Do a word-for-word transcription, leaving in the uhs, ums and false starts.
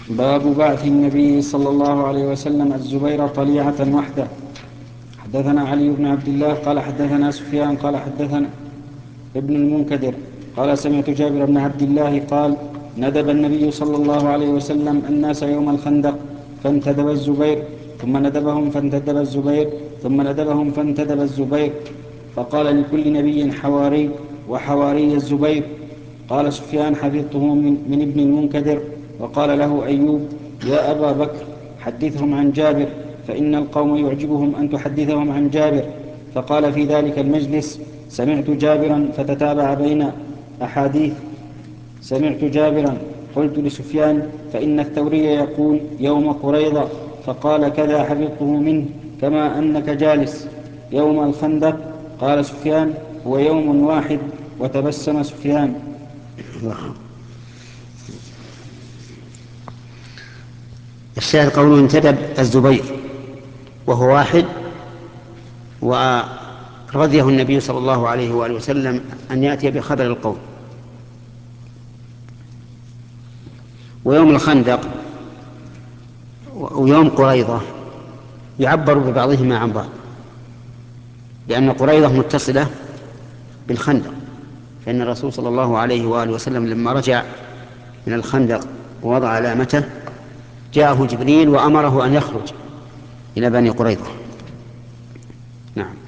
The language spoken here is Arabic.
باب بعث النبي صلى الله عليه وسلم الزبير طليعة وحده. حدثنا علي بن عبد الله قال حدثنا سفيان قال حدثنا ابن المنكدر قال سمعت جابر بن عبد الله قال ندب النبي صلى الله عليه وسلم الناس يوم الخندق فانتدب الزبير ثم ندبهم فانتدب الزبير ثم ندبهم فانتدب الزبير فقال لكل نبي حواري وحواري الزبير. قال سفيان حفظته من, من ابن المنكدر. وقال له أيوب يا أبا بكر حدثهم عن جابر فإن القوم يعجبهم أن تحدثهم عن جابر. فقال في ذلك المجلس سمعت جابرا فتتابع بين أحاديث سمعت جابرا. قلت لسفيان فإن الثوري يقول يوم قريضة فقال كذا حفظته منه كما أنك جالس يوم الخندق. قال سفيان هو يوم واحد. وتبسم سفيان. الشاهد قوله انتدب الزبير وهو واحد، ورضيه النبي صلى الله عليه وآله وسلم أن يأتي بخبر القوم. ويوم الخندق ويوم قريضة يعبر ببعضهما عن بعض، لأن قريضة متصلة بالخندق، فإن الرسول صلى الله عليه وآله وسلم لما رجع من الخندق ووضع علامته جاءه جبريل وأمره أن يخرج إلى بني قريظة. نعم.